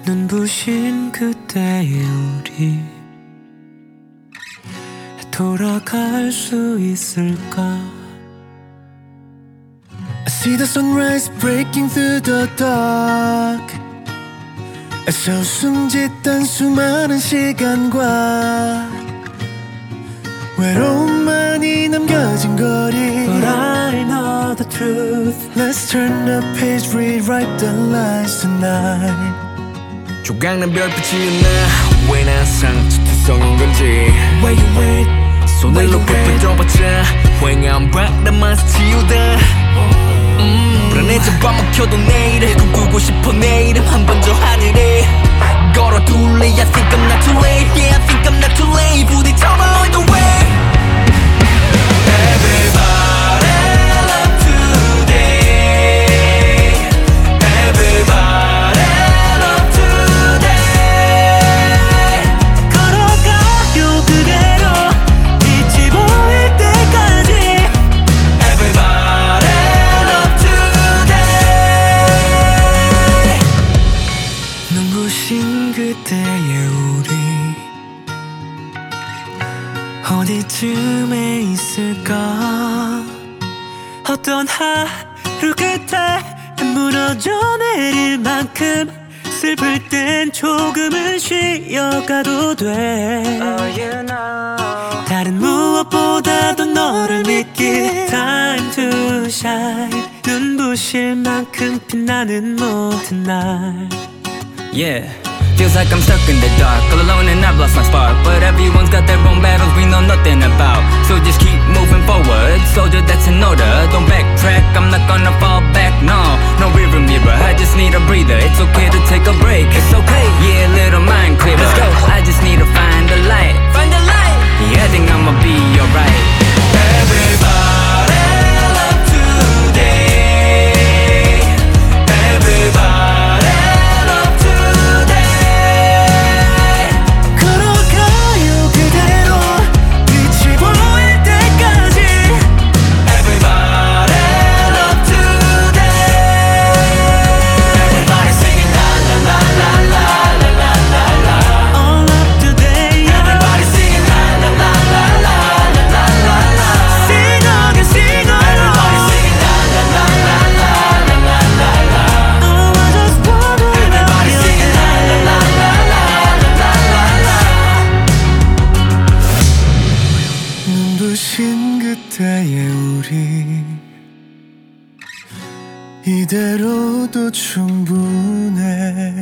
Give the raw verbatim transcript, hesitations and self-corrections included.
눈부신 그때의 우리 돌아갈 수 있을까? I see the sunrise breaking through the dark. 애써 숨짓던 수많은 시간과 외로움만이 남겨진 거리. But I know the truth. Let's turn the page, rewrite the lines tonight. 조각난 별빛이 나 왜 난 상투성인 건지. Wait, wait, 손을 높이 뻗어봤자 휑한 바람만 스치우다. 음, 불안해져 밤먹혀도 내일을 꿈꾸고 싶어 내 이름 한 번 더 하늘에 걸어둘래. I think I'm not too late. Yeah, I think I'm not too late. 부딪혀봐 all the way. Everybody love today. Everybody love today. 걸어가요 그대로 빛이 보일 때까지. Everybody love today. 눈부신 그때의 우리 어디쯤에 있을까? 어떤 하루 끝에 무너져 내릴 만큼 슬플 땐 조금은 쉬어가도 돼. Oh, you know. 다른 무엇보다도 너를 믿기. Time to shine. 눈부실 만큼 빛나는 모든 날. Yeah, feels like I'm stuck in the dark, all alone and I've lost my spark. But everyone's got their own battles we know nothing about. So just keep moving forward, soldier, that's in order. Don't backtrack, I'm not gonna fall back, no. No rearview mirror, I just need a breather. It's okay to take a break, it's okay. Yeah, little mind clearer. Let's go. I just need to find the light. Find the light. Yeah, I think I'ma be alright. Everybody love today. Everybody love today. 걸어가요 그대로 빛이 보일 때까지. Everybody love today. Everybody singing la la la la la la la la la. All up today. Everybody singing la la la la la la la la la. Sing again, sing Everybody along. singing la la la la la la la la la. Oh, I just wanna Everybody love singing la la la la la la la la. 눈부신 그때의 우리 이대로도 충분해.